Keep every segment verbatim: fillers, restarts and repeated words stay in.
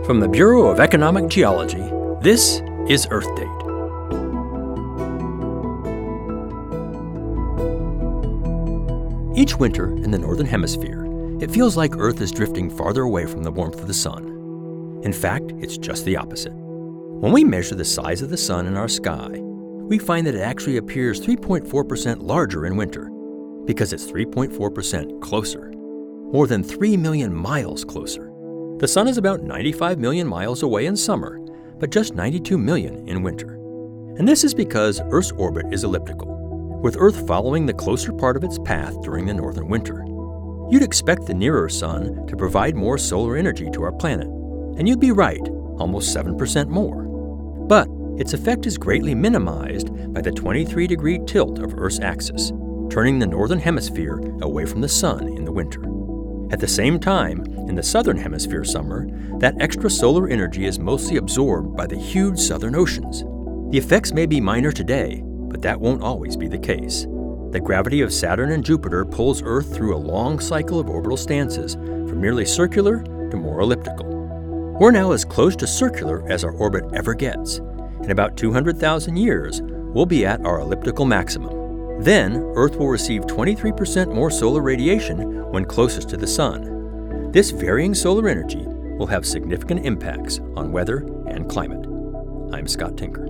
From the Bureau of Economic Geology, this is Earth Date. Each winter in the Northern Hemisphere, it feels like Earth is drifting farther away from the warmth of the sun. In fact, it's just the opposite. When we measure the size of the sun in our sky, we find that it actually appears three point four percent larger in winter because it's three point four percent closer, more than three million miles closer. The sun is about ninety-five million miles away in summer, but just ninety-two million in winter. And this is because Earth's orbit is elliptical, with Earth following the closer part of its path during the northern winter. You'd expect the nearer sun to provide more solar energy to our planet, and you'd be right, almost seven percent more. But its effect is greatly minimized by the twenty-three degree tilt of Earth's axis, turning the northern hemisphere away from the sun in the winter. At the same time, in the southern hemisphere summer, that extra solar energy is mostly absorbed by the huge southern oceans. The effects may be minor today, but that won't always be the case. The gravity of Saturn and Jupiter pulls Earth through a long cycle of orbital stances, from merely circular to more elliptical. We're now as close to circular as our orbit ever gets. In about two hundred thousand years, we'll be at our elliptical maximum. Then, Earth will receive twenty-three percent more solar radiation when closest to the sun. This varying solar energy will have significant impacts on weather and climate. I'm Scott Tinker.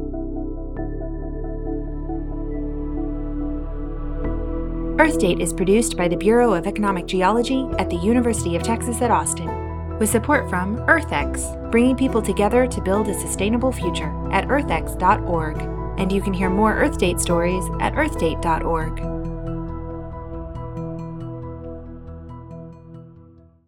Earth Date is produced by the Bureau of Economic Geology at the University of Texas at Austin, with support from EarthX, bringing people together to build a sustainable future at earth x dot org. And you can hear more Earth Date stories at earth date dot org.